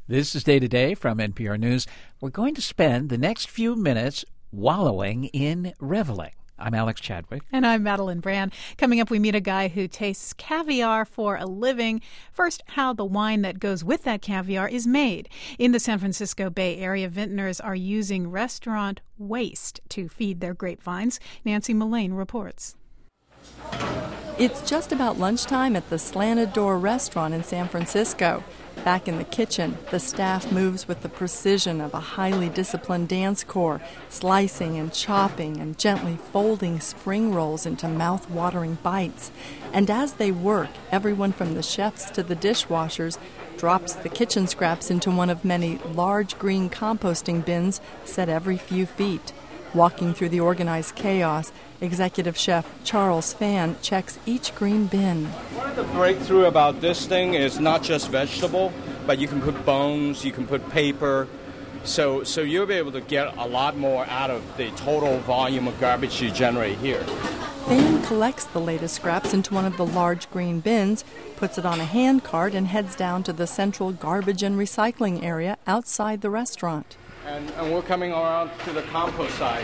This is Day to Day from NPR News. We're going to spend the next few minutes wallowing in reveling. I'm Alex Chadwick. And I'm Madeline Brand. Coming up, we meet a guy who tastes caviar for a living. First, how the wine that goes with that caviar is made. In the San Francisco Bay Area, vintners are using restaurant waste to feed their grapevines. Nancy Mullane reports. It's just about lunchtime at the Slanted Door restaurant in San Francisco. Back in the kitchen, the staff moves with the precision of a highly disciplined dance corps, slicing and chopping and gently folding spring rolls into mouth-watering bites. And as they work, everyone from the chefs to the dishwashers drops the kitchen scraps into one of many large green composting bins set every few feet. Walking through the organized chaos, Executive Chef Charles Phan checks each green bin. One of the breakthrough about this thing is not just vegetable, but you can put bones, you can put paper, so you'll be able to get a lot more out of the total volume of garbage you generate here. Phan collects the latest scraps into one of the large green bins, puts it on a hand cart, and heads down to the central garbage and recycling area outside the restaurant. And we're coming around to the compost side.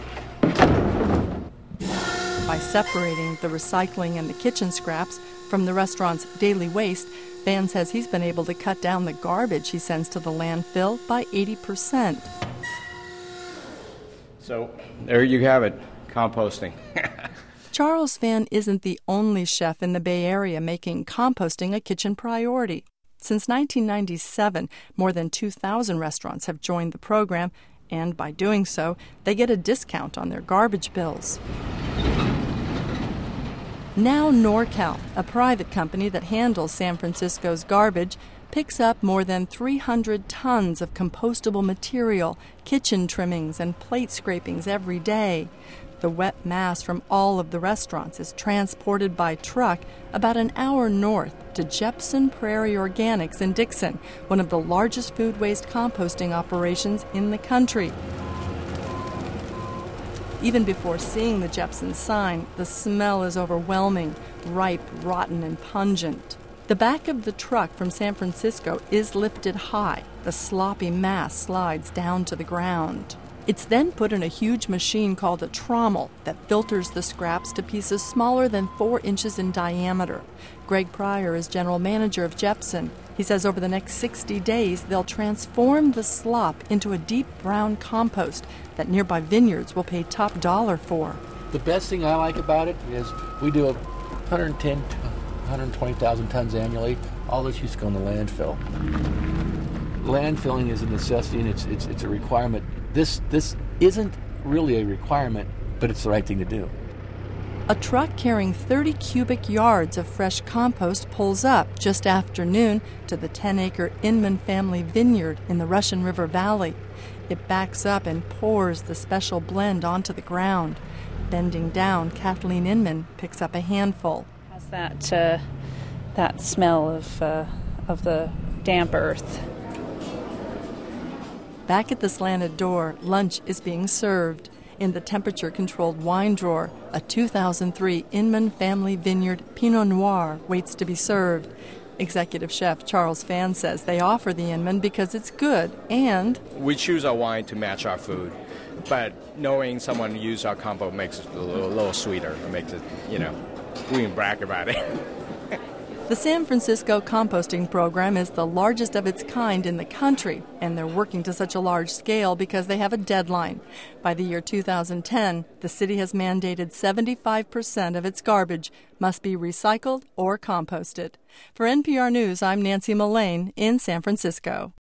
By separating the recycling and the kitchen scraps from the restaurant's daily waste, Phan says he's been able to cut down the garbage he sends to the landfill by 80%. So there you have it, composting. Charles Phan isn't the only chef in the Bay Area making composting a kitchen priority. Since 1997, more than 2,000 restaurants have joined the program, and by doing so, they get a discount on their garbage bills. Now NorCal, a private company that handles San Francisco's garbage, picks up more than 300 tons of compostable material, kitchen trimmings, and plate scrapings every day. The wet mass from all of the restaurants is transported by truck about an hour north to Jepson Prairie Organics in Dixon, one of the largest food waste composting operations in the country. Even before seeing the Jepson sign, the smell is overwhelming, ripe, rotten, and pungent. The back of the truck from San Francisco is lifted high. The sloppy mass slides down to the ground. It's then put in a huge machine called a trommel that filters the scraps to pieces smaller than 4 inches in diameter. Greg Pryor is general manager of Jepson. He says over the next 60 days, they'll transform the slop into a deep brown compost that nearby vineyards will pay top dollar for. The best thing I like about it is we do 110 to 120,000 tons annually. All this used to go in the landfill. Landfilling is a necessity and it's a requirement. This isn't really a requirement, but it's the right thing to do. A truck carrying 30 cubic yards of fresh compost pulls up just after noon to the 10-acre Inman family vineyard in the Russian River Valley. It backs up and pours the special blend onto the ground. Bending down, Kathleen Inman picks up a handful. Has that smell of the damp earth. Back at the Slanted Door, lunch is being served. In the temperature-controlled wine drawer, a 2003 Inman Family Vineyard Pinot Noir waits to be served. Executive Chef Charles Phan says they offer the Inman because it's good and... We choose our wine to match our food, but knowing someone used our compost makes it a little sweeter. It makes it, we can brag about it. The San Francisco composting program is the largest of its kind in the country, and they're working to such a large scale because they have a deadline. By the year 2010, the city has mandated 75% of its garbage must be recycled or composted. For NPR News, I'm Nancy Mullane in San Francisco.